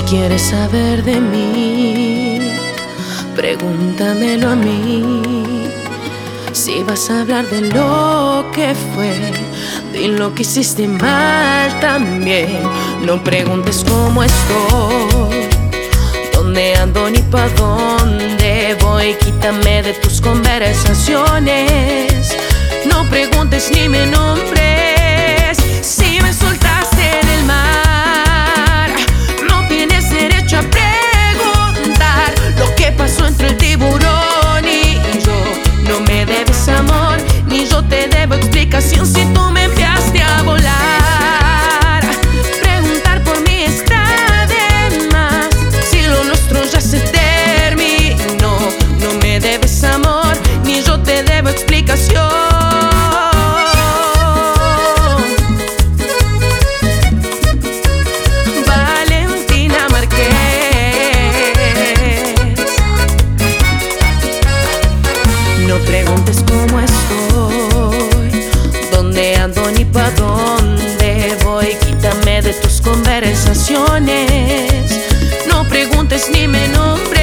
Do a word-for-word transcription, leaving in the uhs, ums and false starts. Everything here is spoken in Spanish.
quieres saber de mí, pregúntamelo a mí. Si vas a hablar de lo que fue, de lo que hiciste mal también. No preguntes cómo estoy, dónde ando ni pa' dónde voy. Quítame de tus conversaciones. No preguntes ni me nombres. Si me soltaste en el mar, no tienes derecho a preguntar lo que pasó entre el tiburón y yo. No me debes amor, ni yo te debo explicación si tú me enviaste a volar. Preguntar por mí está de más, si lo nuestro ya se terminó. No me debes amor, ni yo te debo explicación. Valentina Márquez. No preguntes cómo estoy, dónde ando ni pa' dónde voy. Quítame de tus conversaciones. No preguntes ni me nombres.